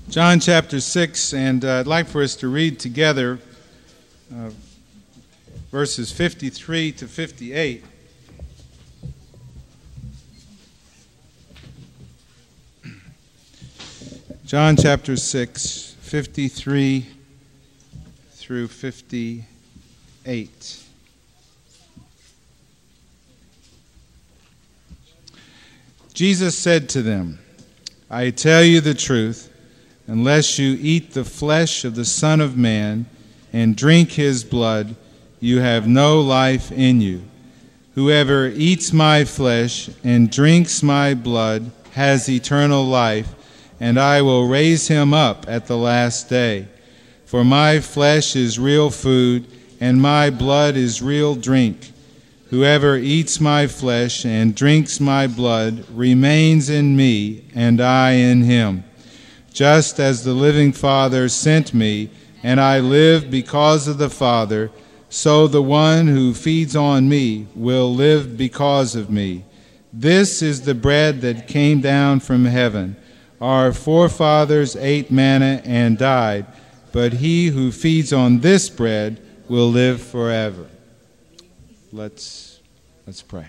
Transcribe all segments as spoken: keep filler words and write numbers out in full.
John chapter six, and uh, I'd like for us to read together uh, verses fifty-three to fifty-eight. John chapter six, fifty-three through fifty-eight. Jesus said to them, "I tell you the truth, unless you eat the flesh of the Son of Man and drink his blood, you have no life in you. Whoever eats my flesh and drinks my blood has eternal life, and I will raise him up at the last day. For my flesh is real food, and my blood is real drink. Whoever eats my flesh and drinks my blood remains in me, and I in him. Just as the living Father sent me, and I live because of the Father, so the one who feeds on me will live because of me. This is the bread that came down from heaven. Our forefathers ate manna and died, but he who feeds on this bread will live forever." Let's, let's pray.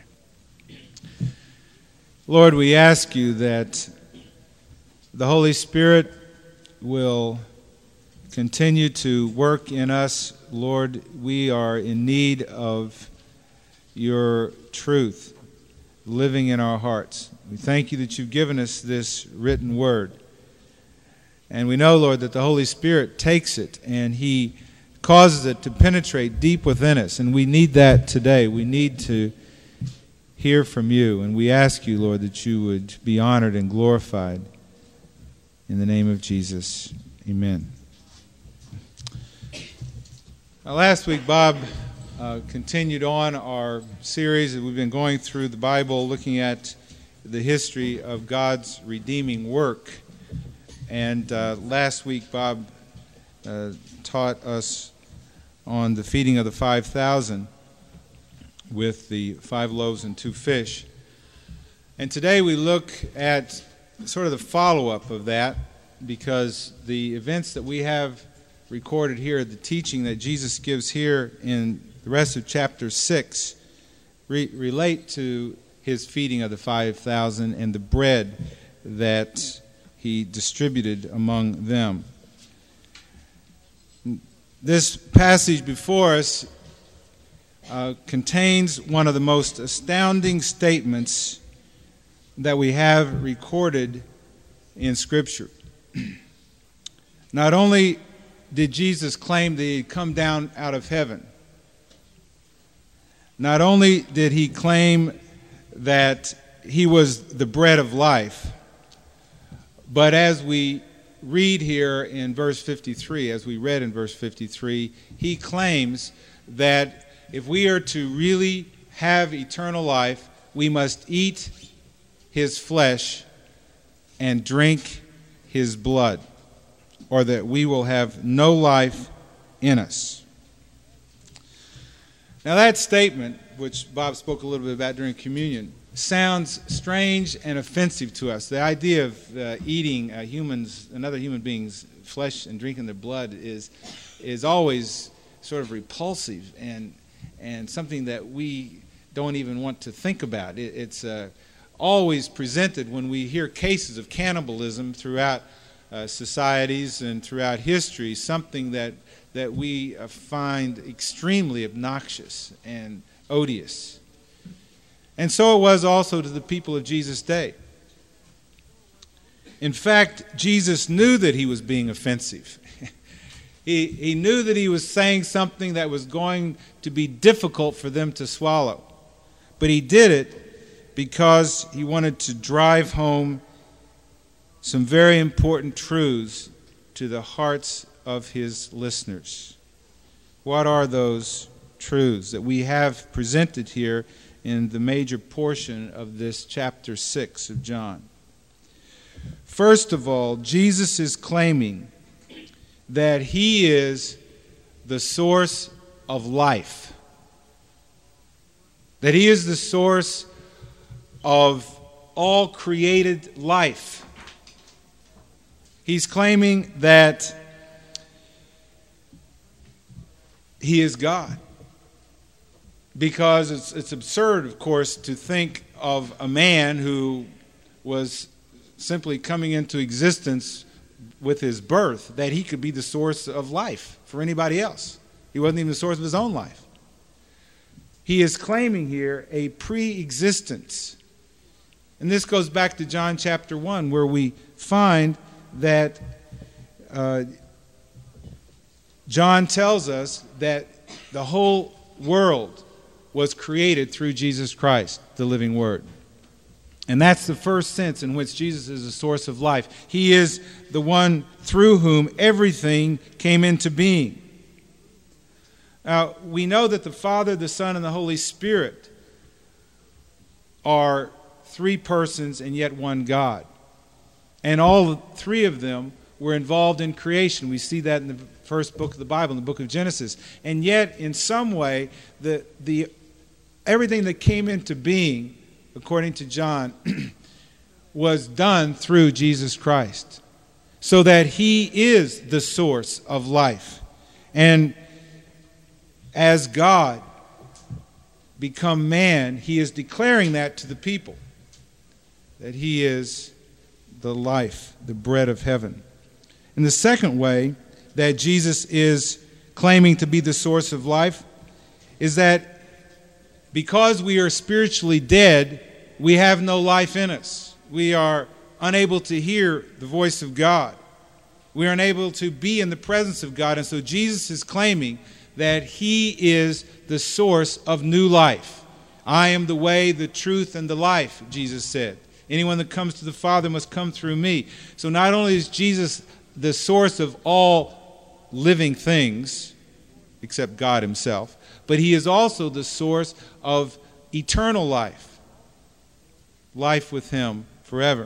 Lord, we ask you that the Holy Spirit will continue to work in us. Lord, we are in need of your truth living in our hearts. We thank you that you've given us this written word. And we know, Lord, that the Holy Spirit takes it and he causes it to penetrate deep within us. And we need that today. We need to hear from you. And we ask you, Lord, that you would be honored and glorified. In the name of Jesus, amen. Now, last week, Bob uh, continued on our series that we've been going through the Bible, looking at the history of God's redeeming work. And uh, last week, Bob uh, taught us on the feeding of the five thousand with the five loaves and two fish. And today we look at sort of the follow-up of that, because the events that we have recorded here, the teaching that Jesus gives here in the rest of chapter six, re- relate to his feeding of the five thousand and the bread that he distributed among them. This passage before us uh, contains one of the most astounding statements that we have recorded in Scripture. Not only did Jesus claim that he had come down out of heaven, not only did he claim that he was the bread of life, but as we read here in verse fifty-three, as we read in verse fifty-three, he claims that if we are to really have eternal life, we must eat his flesh and drink his blood, or that we will have no life in us. Now that statement, which Bob spoke a little bit about during communion, sounds strange and offensive to us. The idea of uh, eating uh, humans, another human being's flesh and drinking their blood is is always sort of repulsive and and something that we don't even want to think about. It, it's uh, always presented when we hear cases of cannibalism throughout uh, societies and throughout history, something that that we uh, find extremely obnoxious and odious. And so it was also to the people of Jesus' day. In fact, Jesus knew that he was being offensive. he, he knew that he was saying something that was going to be difficult for them to swallow. But he did it because he wanted to drive home some very important truths to the hearts of his listeners. What are those truths that we have presented here in the major portion of this chapter six of John? First of all, Jesus is claiming that he is the source of life, that he is the source of all created life. He's claiming that he is God. Because it's, it's absurd, of course, to think of a man who was simply coming into existence with his birth, that he could be the source of life for anybody else. He wasn't even the source of his own life. He is claiming here a pre-existence. And this goes back to John chapter one, where we find that uh, John tells us that the whole world was created through Jesus Christ, the living Word. And that's the first sense in which Jesus is the source of life. He is the one through whom everything came into being. Now, we know that the Father, the Son, and the Holy Spirit are three persons and yet one God. And all three of them were involved in creation. We see that in the first book of the Bible, in the book of Genesis. And yet, in some way, the the everything that came into being, according to John, was done through Jesus Christ, so that he is the source of life. And as God become man, he is declaring that to the people, that he is the life, the bread of heaven. And the second way that Jesus is claiming to be the source of life is that because we are spiritually dead, we have no life in us. We are unable to hear the voice of God. We are unable to be in the presence of God. And so Jesus is claiming that he is the source of new life. I am the way, the truth, and the life, Jesus said. Anyone that comes to the Father must come through me. So not only is Jesus the source of all living things, except God himself, but he is also the source of eternal life, life with him forever.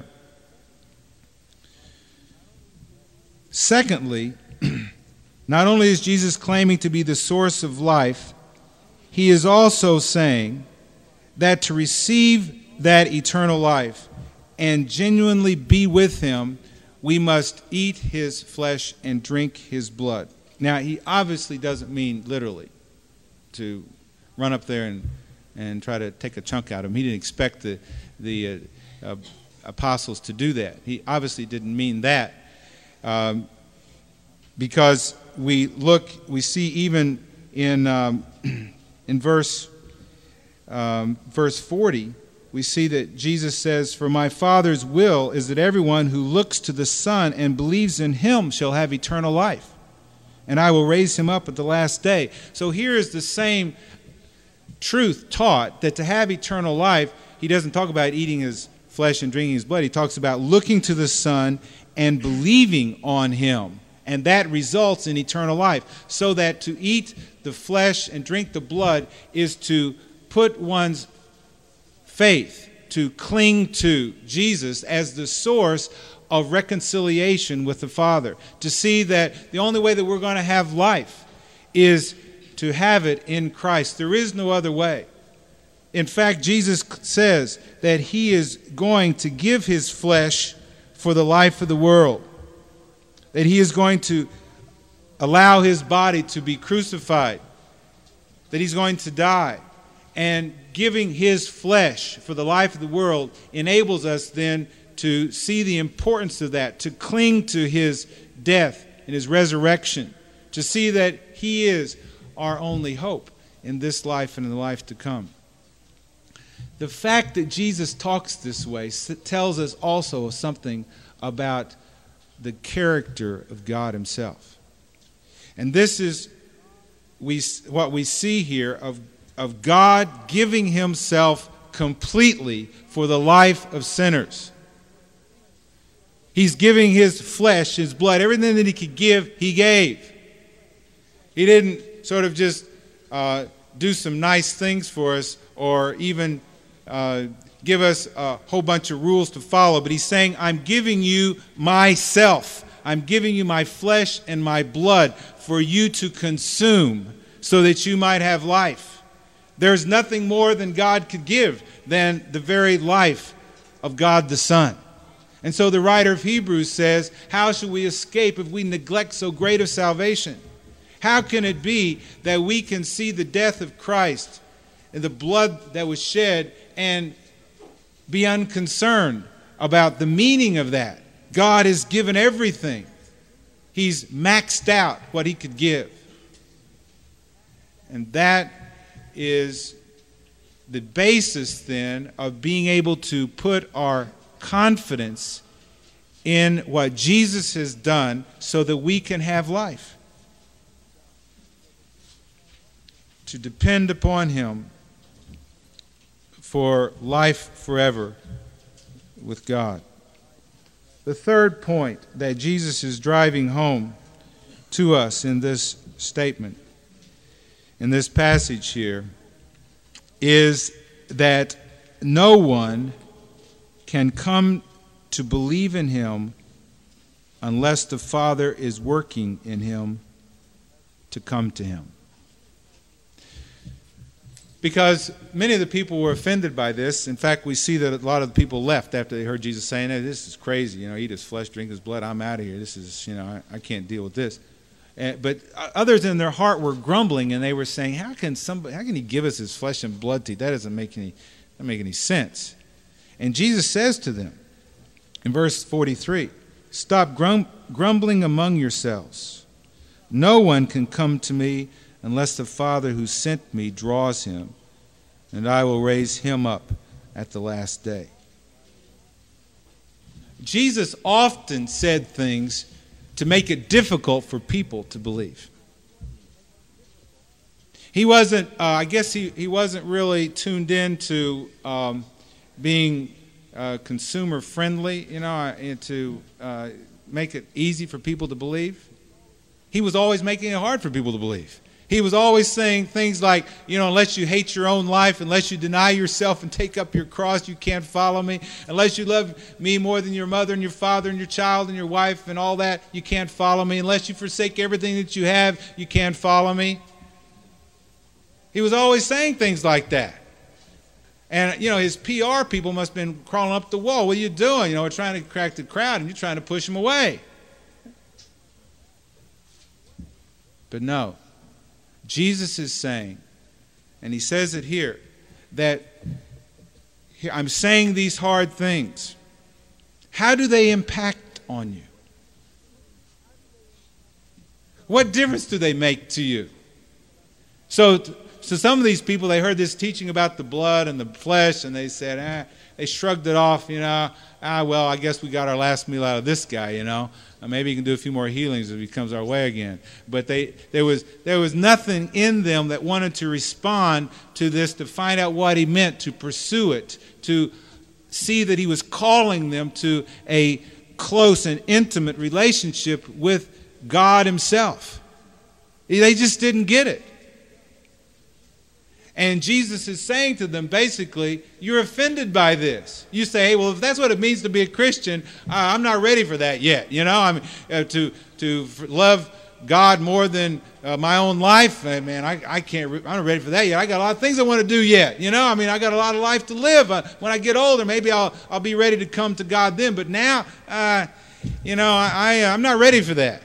Secondly, not only is Jesus claiming to be the source of life, he is also saying that to receive that eternal life and genuinely be with him, we must eat his flesh and drink his blood. Now, he obviously doesn't mean literally to run up there and, and try to take a chunk out of him. He didn't expect the, the uh, uh, apostles to do that. He obviously didn't mean that. Um, because we look, we see even in um, in verse um, verse forty, we see that Jesus says, "For my Father's will is that everyone who looks to the Son and believes in him shall have eternal life, and I will raise him up at the last day." So here is the same truth taught, that to have eternal life, he doesn't talk about eating his flesh and drinking his blood. He talks about looking to the Son and believing on him. And that results in eternal life. So that to eat the flesh and drink the blood is to put one's faith, to cling to Jesus as the source of reconciliation with the Father. To see that the only way that we're going to have life is to have it in Christ. There is no other way. In fact, Jesus says that he is going to give his flesh for the life of the world. That he is going to allow his body to be crucified. That he's going to die. And giving his flesh for the life of the world enables us then to see the importance of that, to cling to his death and his resurrection, to see that he is our only hope in this life and in the life to come. The fact that Jesus talks this way tells us also something about the character of God himself. And this is we what we see here of, of God giving himself completely for the life of sinners. He's giving his flesh, his blood, everything that he could give, he gave. He didn't sort of just uh, do some nice things for us or even uh, give us a whole bunch of rules to follow, but he's saying, I'm giving you myself. I'm giving you my flesh and my blood for you to consume so that you might have life. There's nothing more than God could give than the very life of God the Son. And so the writer of Hebrews says, how shall we escape if we neglect so great a salvation? How can it be that we can see the death of Christ and the blood that was shed and be unconcerned about the meaning of that? God has given everything. He's maxed out what he could give. And that is the basis then of being able to put our confidence in what Jesus has done so that we can have life. To depend upon him for life forever with God. The third point that Jesus is driving home to us in this statement, in this passage here, is that no one can come to believe in him unless the Father is working in him to come to him. Because many of the people were offended by this. In fact, we see that a lot of the people left after they heard Jesus saying, hey, this is crazy. You know, eat his flesh, drink his blood. I'm out of here. This is, you know, I, I can't deal with this. And, but others in their heart were grumbling, and they were saying, how can somebody, how can he give us his flesh and blood to eat? That doesn't make any, doesn't make any sense. And Jesus says to them in verse forty-three, stop grum, grumbling among yourselves. No one can come to me unless the Father who sent me draws him, and I will raise him up at the last day. Jesus often said things to make it difficult for people to believe. He wasn't, uh, I guess he, he wasn't really tuned in to um, being uh, consumer friendly, you know, and to uh, make it easy for people to believe. He was always making it hard for people to believe. He was always saying things like, you know, unless you hate your own life, unless you deny yourself and take up your cross, you can't follow me. Unless you love me more than your mother and your father and your child and your wife and all that, you can't follow me. Unless you forsake everything that you have, you can't follow me. He was always saying things like that. And, you know, his P R people must have been crawling up the wall. What are you doing? You know, we're trying to crack the crowd and you're trying to push them away. But no. Jesus is saying, and he says it here, that here, I'm saying these hard things. How do they impact on you? What difference do they make to you? So, so some of these people, they heard this teaching about the blood and the flesh, and they said, ah, they shrugged it off, you know, ah, well, I guess we got our last meal out of this guy, you know. Maybe he can do a few more healings if he comes our way again. But they, there was there was nothing in them that wanted to respond to this, to find out what he meant, to pursue it, to see that he was calling them to a close and intimate relationship with God himself. They just didn't get it. And Jesus is saying to them, basically, you're offended by this. You say, hey, well, if that's what it means to be a Christian, uh, I'm not ready for that yet. You know, I mean, uh, to to love God more than uh, my own life, uh, man, I, I can't, re- I'm not ready for that yet. I got a lot of things I want to do yet. You know, I mean, I got a lot of life to live. Uh, when I get older, maybe I'll I'll be ready to come to God then. But now, uh, you know, I, I I'm not ready for that.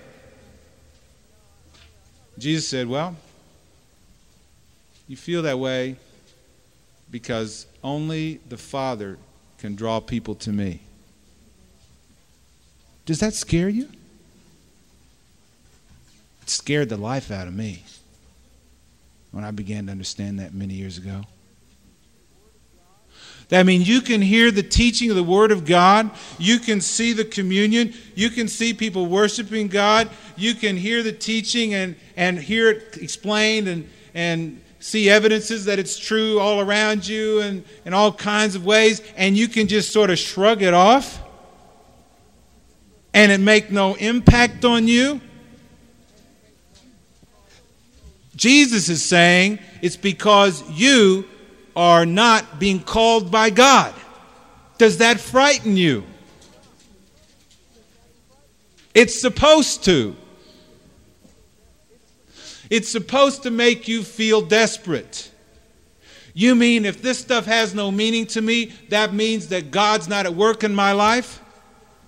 Jesus said, well, you feel that way because only the Father can draw people to me. Does that scare you? It scared the life out of me when I began to understand that many years ago. That means you can hear the teaching of the Word of God. You can see the communion. You can see people worshiping God. You can hear the teaching and, and hear it explained and, and see evidences that it's true all around you and in all kinds of ways, and you can just sort of shrug it off and it make no impact on you. Jesus is saying it's because you are not being called by God. Does that frighten you? It's supposed to. It's supposed to make you feel desperate. You mean if this stuff has no meaning to me, that means that God's not at work in my life?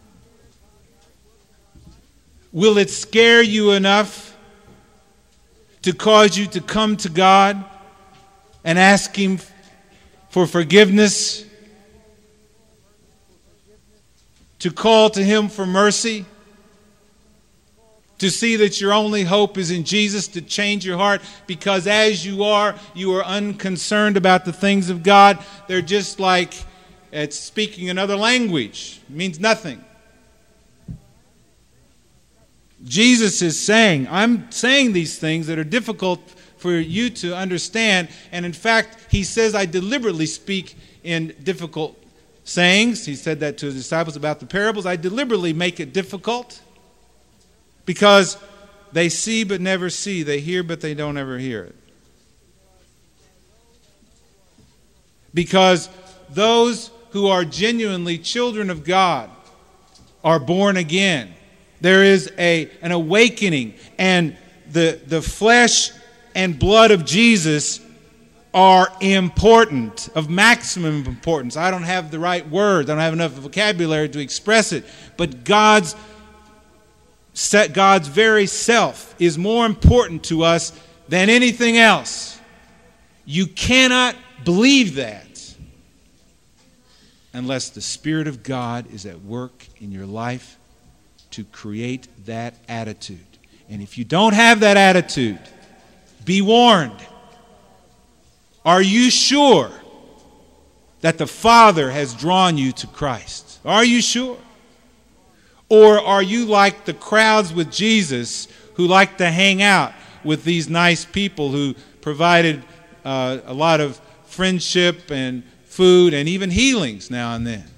Will it scare you enough to cause you to come to God and ask Him for forgiveness? To call to Him for mercy? To see that your only hope is in Jesus, to change your heart, because as you are, you are unconcerned about the things of God. They're just like it's speaking another language. It means nothing. Jesus is saying, I'm saying these things that are difficult for you to understand. And in fact, He says, I deliberately speak in difficult sayings. He said that to His disciples about the parables. I deliberately make it difficult. Because they see but never see. They hear but they don't ever hear it. Because those who are genuinely children of God are born again. There is a, an awakening. And the, the flesh and blood of Jesus are important, of maximum importance. I don't have the right words. I don't have enough vocabulary to express it. But God's Set God's very self is more important to us than anything else. You cannot believe that unless the Spirit of God is at work in your life to create that attitude. And if you don't have that attitude, be warned. Are you sure that the Father has drawn you to Christ? Are you sure? Or are you like the crowds with Jesus who like to hang out with these nice people who provided uh, a lot of friendship and food and even healings now and then?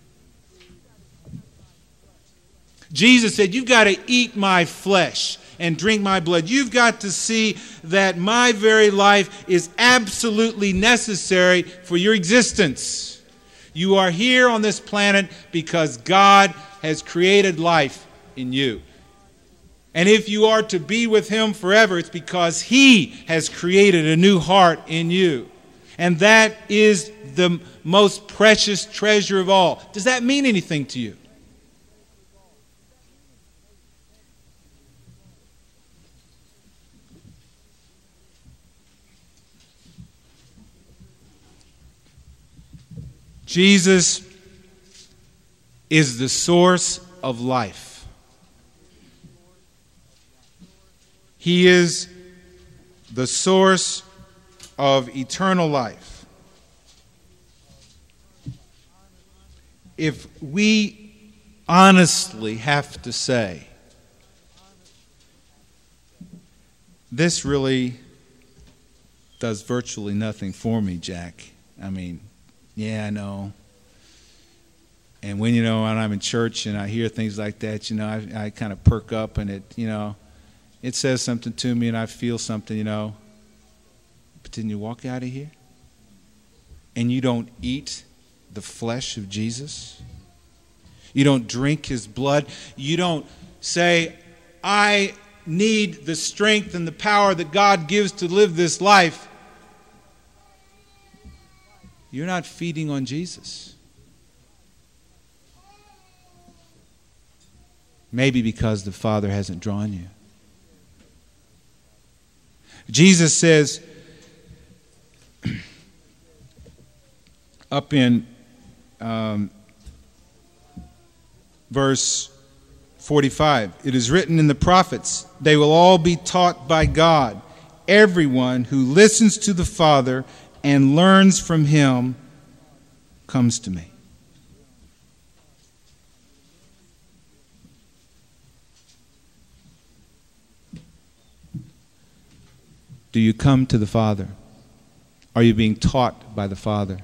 Jesus said, you've got to eat my flesh and drink my blood. You've got to see that my very life is absolutely necessary for your existence. You are here on this planet because God has created life in you. And if you are to be with Him forever, it's because He has created a new heart in you. And that is the most precious treasure of all. Does that mean anything to you? Jesus is the source of life. He is the source of eternal life. If we honestly have to say, this really does virtually nothing for me, Jack. I mean, yeah, I know. And when, you know, when I'm in church and I hear things like that, you know, I, I kind of perk up and it, you know, it says something to me and I feel something, you know. But then you walk out of here and you don't eat the flesh of Jesus. You don't drink His blood. You don't say, I need the strength and the power that God gives to live this life. You're not feeding on Jesus. Maybe because the Father hasn't drawn you. Jesus says up in um, verse forty-five, it is written in the prophets, they will all be taught by God. Everyone who listens to the Father and learns from Him comes to me. Do you come to the Father? Are you being taught by the Father?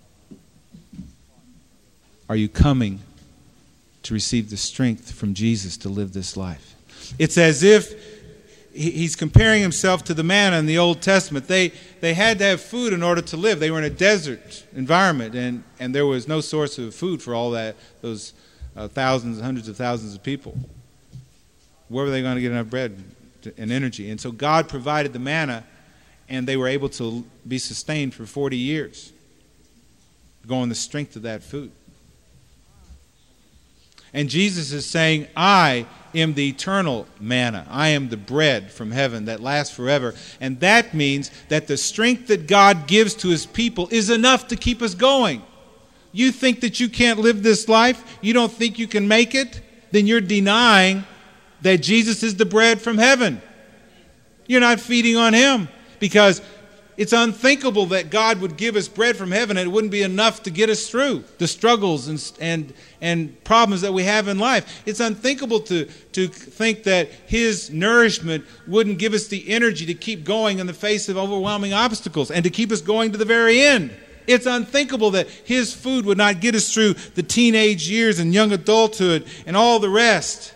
Are you coming to receive the strength from Jesus to live this life? It's as if he's comparing himself to the manna in the Old Testament. They they had to have food in order to live. They were in a desert environment, and, and there was no source of food for all that those uh, thousands, hundreds of thousands of people. Where were they going to get enough bread and energy? And so God provided the manna, and they were able to be sustained for forty years, go on the strength of that food. And Jesus is saying, I am the eternal manna. I am the bread from heaven that lasts forever. And that means that the strength that God gives to his people is enough to keep us going. You think that you can't live this life? You don't think you can make it? Then you're denying that Jesus is the bread from heaven. You're not feeding on him, because it's unthinkable that God would give us bread from heaven and it wouldn't be enough to get us through the struggles and and and problems that we have in life. It's unthinkable to, to think that his nourishment wouldn't give us the energy to keep going in the face of overwhelming obstacles and to keep us going to the very end. It's unthinkable that his food would not get us through the teenage years and young adulthood and all the rest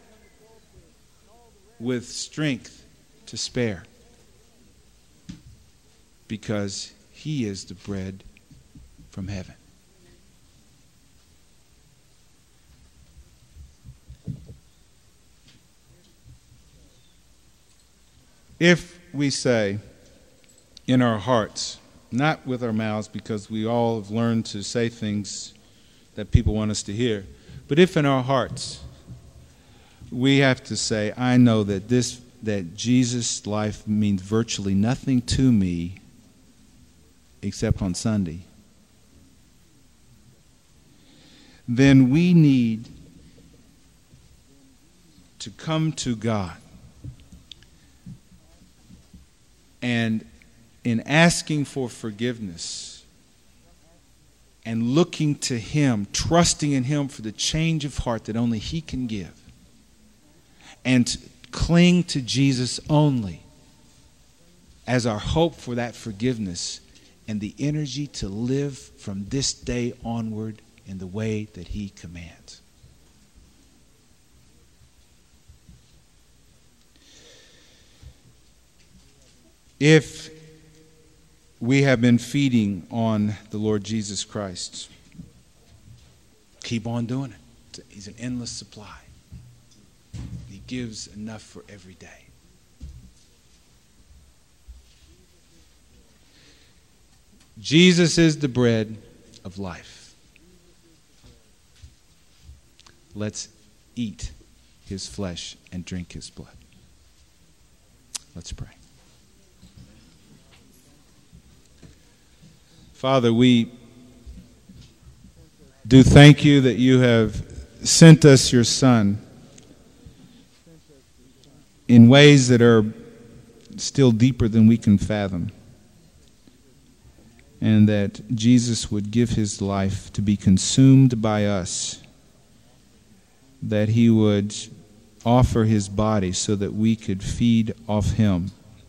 with strength to spare. Because he is the bread from heaven. If we say in our hearts, not with our mouths, because we all have learned to say things that people want us to hear, but if in our hearts we have to say, I know that this that Jesus' life means virtually nothing to me except on Sunday, then we need to come to God and in asking for forgiveness and looking to him, trusting in him for the change of heart that only he can give, and cling to Jesus only as our hope for that forgiveness and the energy to live from this day onward in the way that he commands. If we have been feeding on the Lord Jesus Christ, keep on doing it. He's an endless supply. He gives enough for every day. Jesus is the bread of life. Let's eat his flesh and drink his blood. Let's pray. Father, we do thank you that you have sent us your Son in ways that are still deeper than we can fathom. And that Jesus would give his life to be consumed by us, that he would offer his body so that we could feed off him,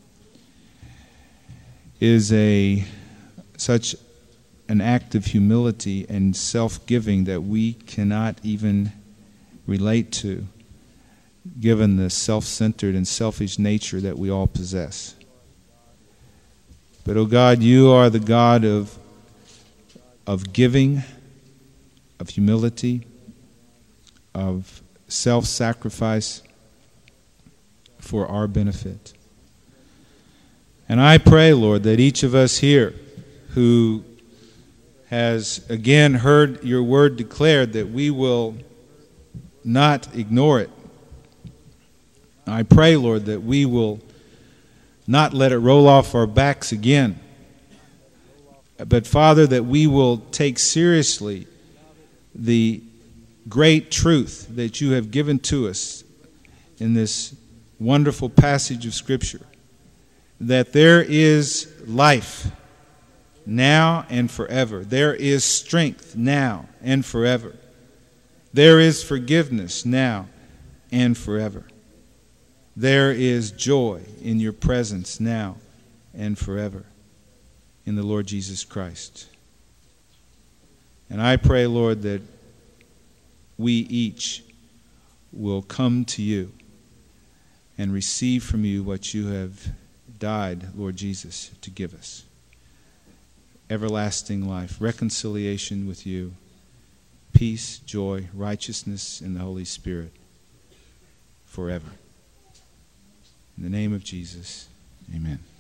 is a such an act of humility and self-giving that we cannot even relate to, given the self-centered and selfish nature that we all possess. But, oh God, you are the God of, of giving, of humility, of self-sacrifice for our benefit. And I pray, Lord, that each of us here who has again heard your word declared, that we will not ignore it. I pray, Lord, that we will not let it roll off our backs again. But, Father, that we will take seriously the great truth that you have given to us in this wonderful passage of Scripture, that there is life now and forever. There is strength now and forever. There is forgiveness now and forever. There is joy in your presence now and forever in the Lord Jesus Christ. And I pray, Lord, that we each will come to you and receive from you what you have died, Lord Jesus, to give us. Everlasting life, reconciliation with you, peace, joy, righteousness in the Holy Spirit forever. In the name of Jesus, amen.